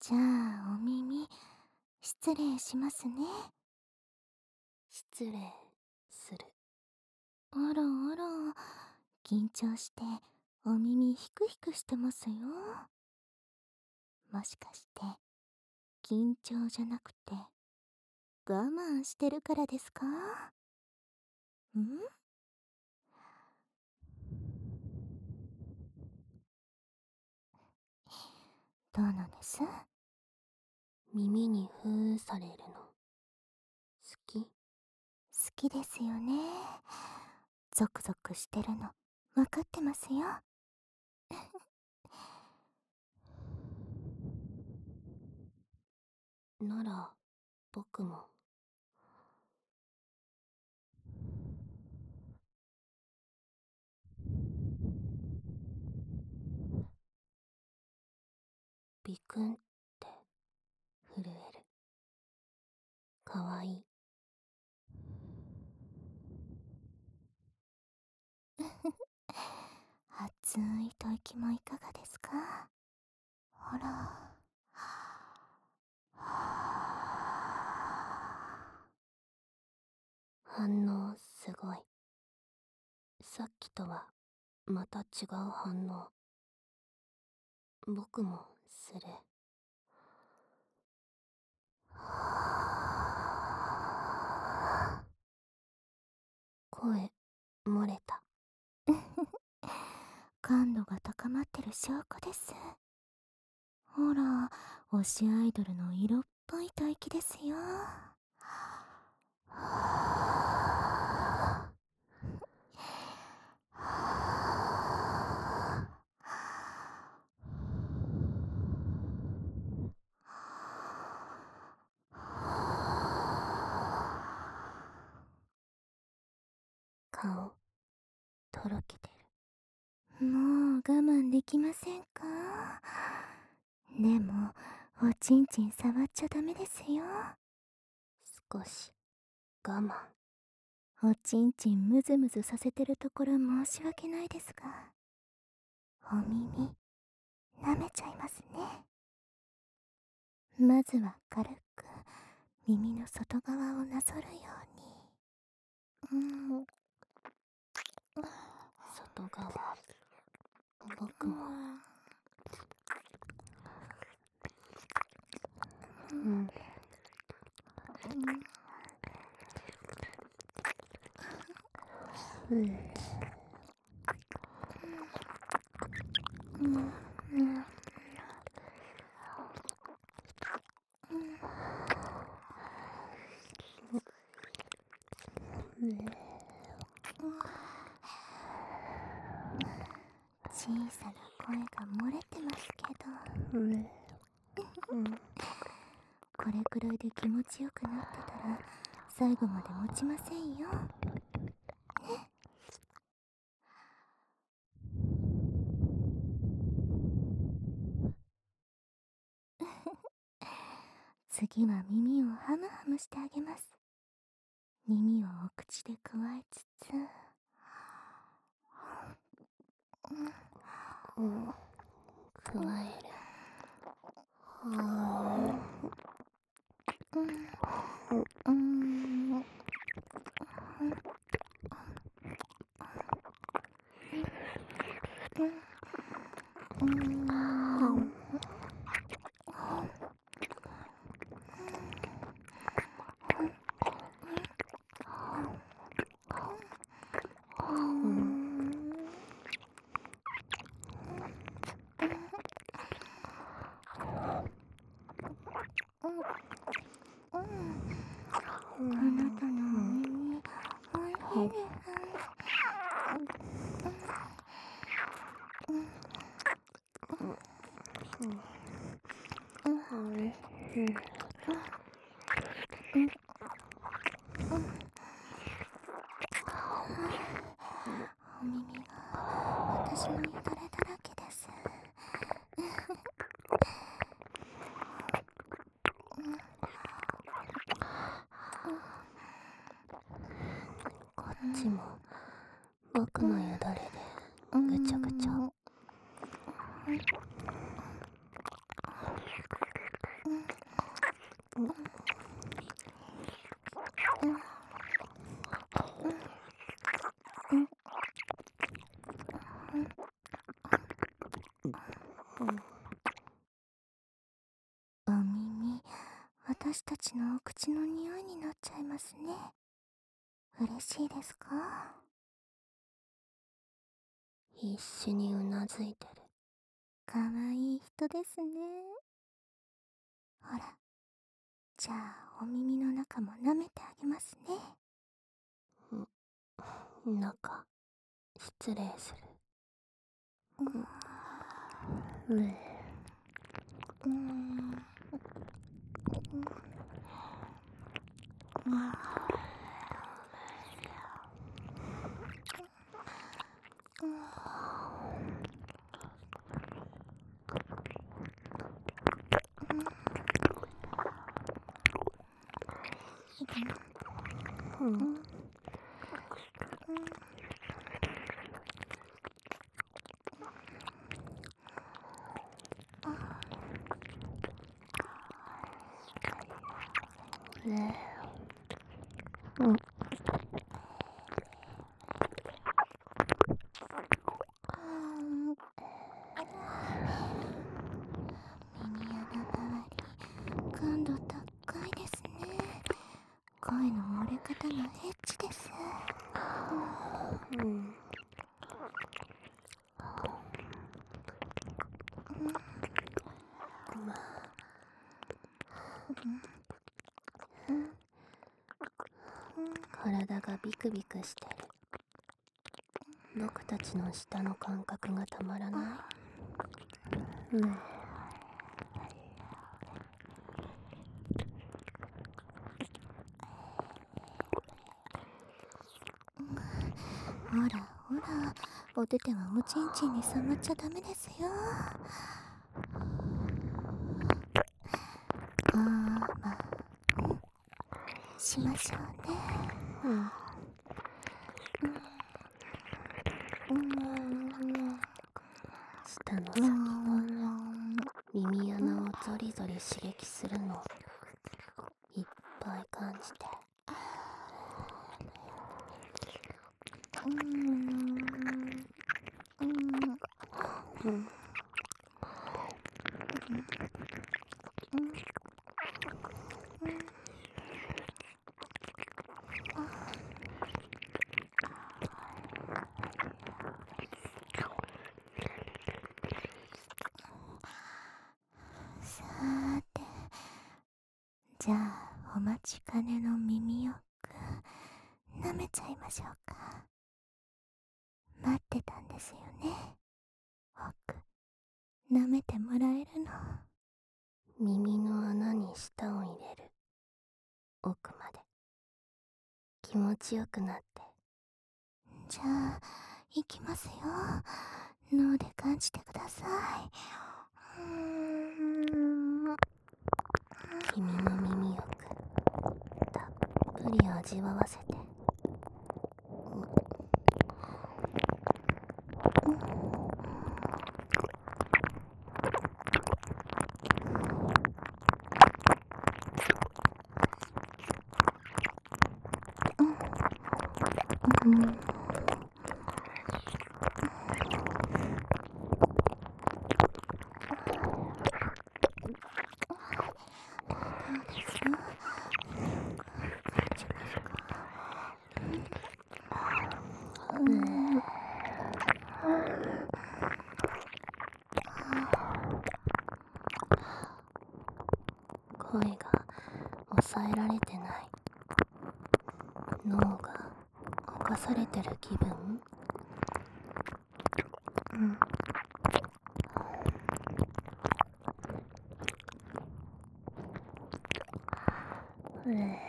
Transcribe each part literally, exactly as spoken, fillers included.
じゃあ、お耳、失礼しますね。 失礼する。 あらあら、緊張してお耳ヒクヒクしてますよ。もしかして、緊張じゃなくて、我慢してるからですか？ん？どうなんです？ 耳にふーされるの好き？ 好きですよね。ゾクゾクしてるの分かってますよ。 なら僕も。ビクンって震える。かわいい。 熱い吐息もいかがですか？ほら。 反応すごい。さっきとはまた違う反応。僕もする。声漏れた。 感度が高まってる証拠です。ほら、推しアイドルの色っぽい吐息ですよ。 顔とろけてる。 もう我慢できませんか？でも、おちんちん触っちゃダメですよ。 少し我慢。 おちんちんムズムズさせてるところ申し訳ないですが、お耳、舐めちゃいますね。まずは軽く耳の外側をなぞるように。うん。 外側。僕も。うん。うん。 うん。うん。小さな声が漏れてますけど、 うん。うん。 これくらいで気持ちよくなってたら最後まで持ちませんよ。ね。次は耳をハムハムしてあげます。耳をお口でくわえつつ、 うん。くわえる。はうんうんうんうんあなたのお耳、おいしいです。お耳が私のよだれだらけです。 こっちも僕のよだれでぐちゃぐちゃ。 お耳、私たちのお口の匂いになっちゃいますね。嬉しいですか？ 必死にうなずいてる。 かわいい人ですね。ほら、じゃあお耳の中も舐めてあげますね。 中、失礼する。 うん、 うえうん、 うん。ねえ。うん。 耳穴周り、感度高いですね。声の漏れ方がエッチです。 うん。体がビクビクしてる。僕たちの舌の感覚がたまらない。うん。 ほらほら、お手手はおちんちんに触っちゃダメですよ。あーまあ、しましょうね。 うん。舌の先が耳穴をゾリゾリ刺激するのいっぱい感じて。うん。 さーて、じゃあお待ちかねの耳よく舐めちゃいましょうか。待ってたんですよね、僕。舐めてもらえるの。 耳の穴に舌を入れる。奥まで気持ちよくなって。 じゃあ行きますよ。脳で感じてください。うーん、 君の耳よくたっぷり味わわせて。 うん、 声が抑えられてない。脳が侵されてる気分。うんえ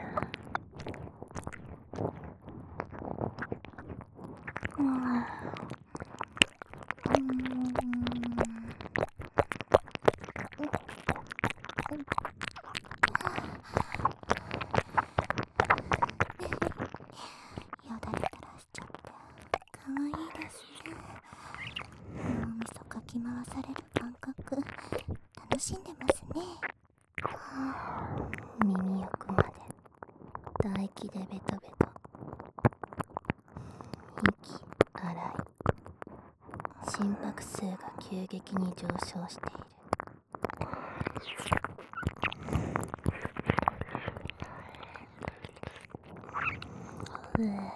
ーうんよだれ垂らしちゃってかわいいですね。脳みそかき回される感覚楽しんでますね。 液でベトベト、息荒い、心拍数が急激に上昇している。うぅ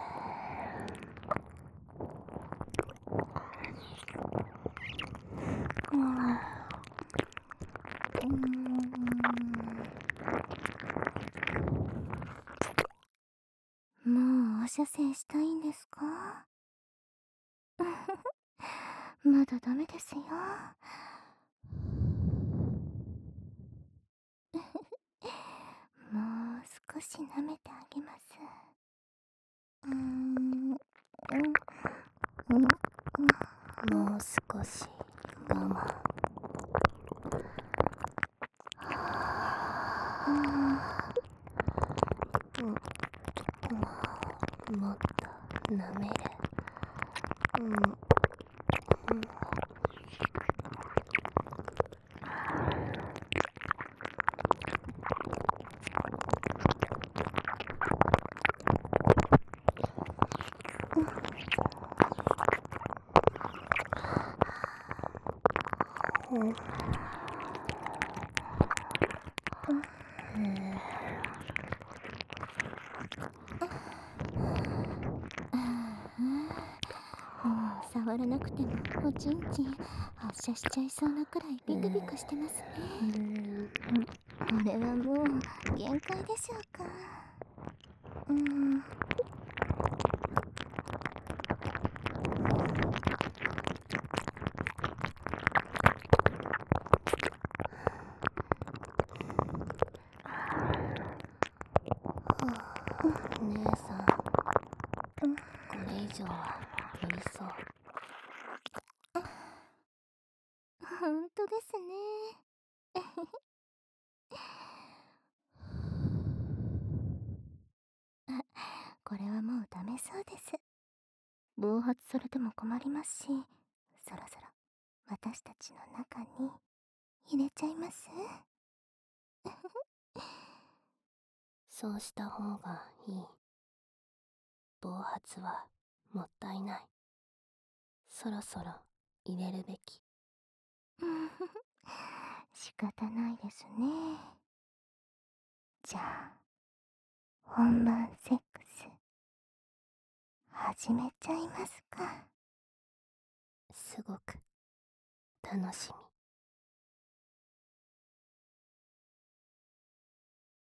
もうお射精したいんですか？まだダメですよ。もう少し舐めてあげます。うーん、うん、うん、 もう少し我慢。うん、もっと舐める。うん、うん、うん、 もう触らなくてもおちんちん発射しちゃいそうなくらいビクビクしてますね。これはもう限界でしょうか。うーん。 姉さん、これ以上は無理そう。 ほんとですね。あ、これはもうダメそうです。暴発されても困りますし、そろそろ私たちの中に入れちゃいます？ そうした方がいい。暴発はもったいない。そろそろ入れるべき。 仕方ないですね。じゃあ、本番セックス、始めちゃいますか。 すごく楽しみ。